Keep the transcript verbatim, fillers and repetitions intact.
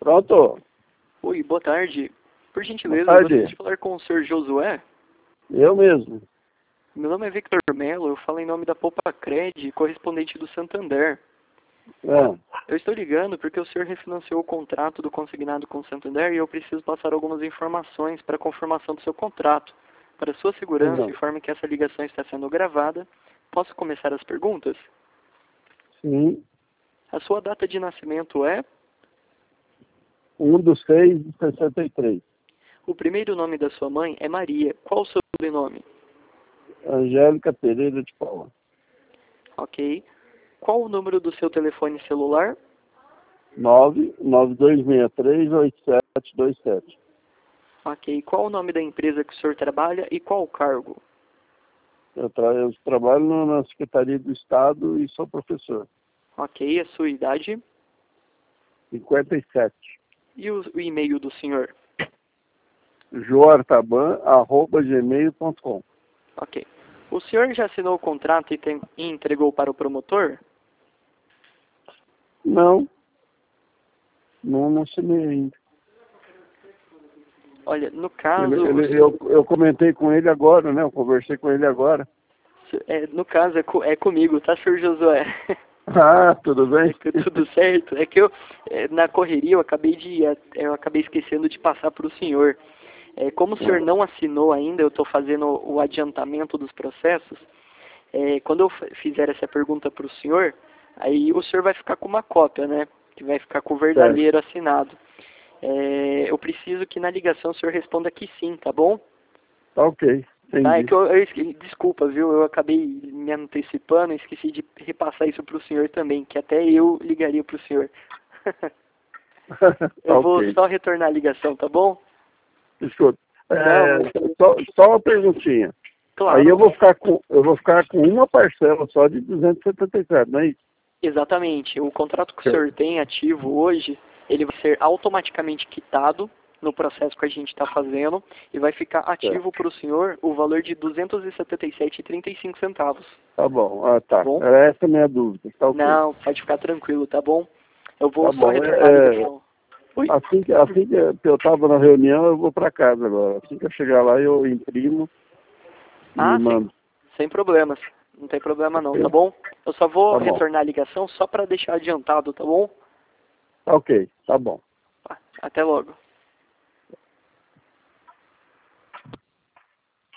Pronto. Oi, boa tarde. Por gentileza, Boa eu tarde. gostaria de falar com o senhor Josué. Eu mesmo. Meu nome é Victor Melo, eu falo em nome da Poupa Cred, correspondente do Santander. É. Eu estou ligando porque o senhor refinanciou o contrato do consignado com o Santander e eu preciso passar algumas informações para a confirmação do seu contrato. Para sua segurança, Uhum. informe que essa ligação está sendo gravada. Posso começar as perguntas? Sim. A sua data de nascimento é? Um dos seis de sessenta e três. O primeiro nome da sua mãe é Maria. Qual o seu sobrenome? Angélica Pereira de Paula. Ok. Qual o número do seu telefone celular? nove nove dois seis três oito sete dois sete. Ok. Qual o nome da empresa que o senhor trabalha e qual o cargo? Eu, tra eu trabalho no- na Secretaria do Estado e sou professor. Ok. A sua idade? cinquenta e sete. E o, o e-mail do senhor? joartaban arroba gmail ponto com. Ok. O senhor já assinou o contrato e, tem, e entregou para o promotor? Não. Não, não assinei ainda. Olha, no Ele, caso, o ele, senhor, eu, eu comentei com ele agora, né? Eu conversei com ele agora. é, no caso é, co, é comigo, tá, senhor Josué? Ah, tudo É bem? que tudo certo. É que eu, é, na correria, eu acabei de, eu acabei esquecendo de passar para o senhor. É, como o senhor não assinou ainda, eu estou fazendo o adiantamento dos processos. É, quando eu f- fizer essa pergunta para o senhor, aí o senhor vai ficar com uma cópia, né? Que vai ficar com o Certo. verdadeiro assinado. É, eu preciso que na ligação o senhor responda que sim, tá bom? Tá ok. Tá, é Entendi. que eu, eu esque- desculpa, viu? Eu acabei me antecipando e esqueci de repassar isso para o senhor também, que até eu ligaria para o senhor. Tá Eu vou ok. só retornar a ligação, tá bom? Escuta. Não, É, mas só, só uma perguntinha. Aí eu claro, vou ficar com eu vou ficar com uma parcela só de duzentos e setenta e sete, não é isso? exatamente. O contrato que o Eu- senhor tem ativo hoje, ele vai ser automaticamente quitado no processo que a gente está fazendo e vai ficar Certo. ativo para o senhor o valor de duzentos e setenta e sete reais e trinta e cinco centavos. Tá bom. Ah, Tá tá. bom? Era essa a minha dúvida. Tá ok. Não, pode ficar tranquilo, tá bom? Eu vou Tá só bom. retornar a É, é, ligação. Oi? assim que, assim que eu estava na reunião, eu vou para casa agora. Assim que eu chegar lá, eu imprimo e Ah, sem, mando. sem problemas. Não tem problema não, tá Ok? bom? Eu só vou Tá bom. retornar a ligação só para deixar adiantado, tá bom? Tá ok. Tá bom. Tá, até logo.